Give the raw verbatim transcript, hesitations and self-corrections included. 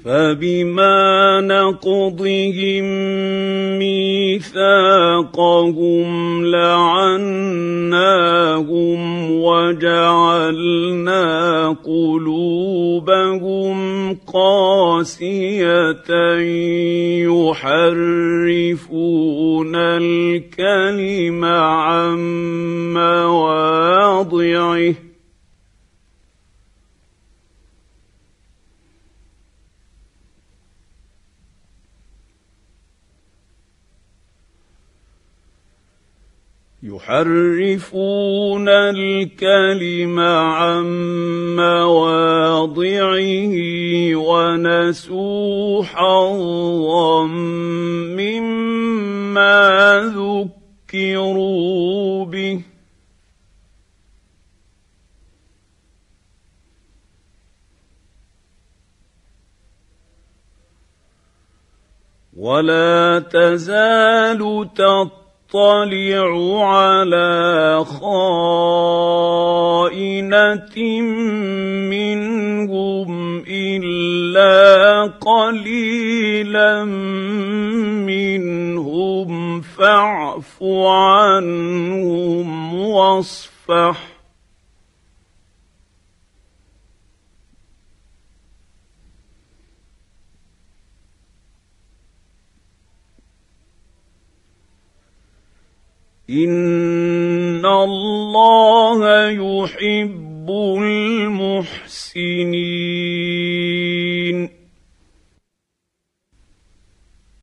فبما نقضهم ميثاقهم لعناهم وجعلنا قلوبهم قاسية يحرفون الكلم عن مواضعه يحرفون الكلم عن مواضعه ونسوا حظا مما ذكروا به ولا تزال تطلع اطلع على خائنة منهم إلا قليلا منهم فاعف عنهم واصفح إن الله يحب المحسنين